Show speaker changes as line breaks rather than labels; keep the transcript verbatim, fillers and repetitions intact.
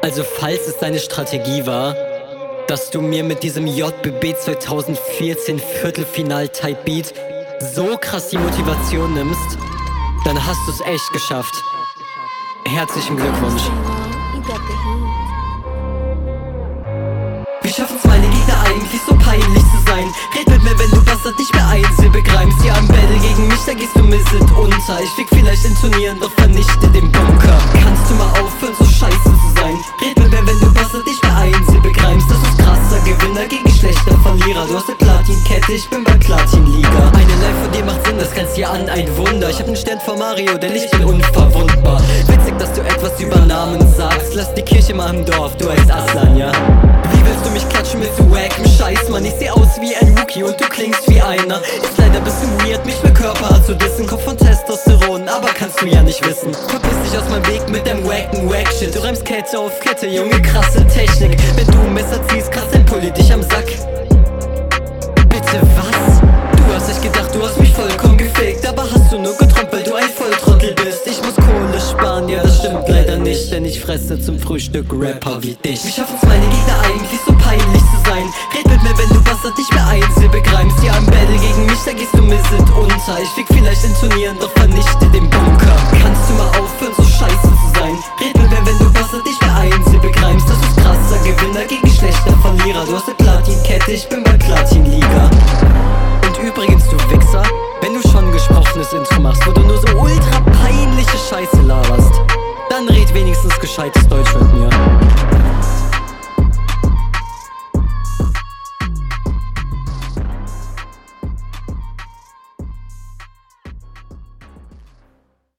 Also falls es deine Strategie war, dass du mir mit diesem J B B zwanzig vierzehn Viertelfinal-Type Beat so krass die Motivation nimmst, dann hast du's echt geschafft. Herzlichen Glückwunsch. Wie schaffen's meine Gegner eigentlich so peinlich zu sein? Red mit mir, wenn du Bastard nicht mehr Einsilbe greimst. Ja, am Battle gegen mich, da gehst du misselt unter. Ich flieg vielleicht in Turnieren, doch vernichte den Bunker. Kannst du mal aufhören, so scheiße zu sein? Red mit mir, wenn du Bastard nicht mehr Einsilbe greimst. Das ist krasser Gewinner gegen schlechter Verlierer. Du hast eine Platin-Kette, ich bin bei Platin-Liga. Eine Life von dir macht Sinn, das grenzt dir an, ein Wunder. Ich hab nen Stern vor Mario, denn ich bin unverwundbar. Witzig, dass du etwas über Namen sagst. Lass die Kirche mal im Dorf, du heißt Aslan, ja? Wie willst du mich klatschen mit so wackem Scheiß, Mann? Ich seh aus wie ein Rookie und du klingst wie einer. Ist leider bisschen weird, mich für Körper zu dissen. Kopf von Testosteron, aber kannst du ja nicht wissen. Verpiss dich aus meinem Weg mit dem wacken Wack-Shit. Du reimst Kette auf Kette, Junge, krasse Technik. Wenn du ein Messer ziehst, krass dein Pulli dich am Sack. Bitte was? Du hast nicht gedacht, du hast mich vollkommen gefickt. Aber hast du nur geträumt, weil du ein Volltrottel bist. Ich muss Kohle sparen, ja das stimmt leider nicht, denn ich fresse zum Frühstück Rapper wie dich. Wie schaffen's meine Gegner eigentlich so peinlich zu sein? Red mit mir, wenn du Bastard nicht mehr Einsilbe greimst. Ja, am Battle gegen mich, da gehst du misselt unter. Ich flieg vielleicht in Turnieren, doch vernichte den Bunker. Kannst du mal aufhören, so scheiße zu sein? Red mit mir, wenn du Bastard nicht mehr Einsilbe greimst. Das ist krasser Gewinner gegen schlechter Verlierer. Du hast eine Platin-Kette, ich bin bei Platin-Liga. Und übrigens, du Wichser, wenn du schon ein gesprochenes Intro machst, wo du nur so ultra peinliche Scheiße laberst, dann red wenigstens gescheites Deutsch mit mir.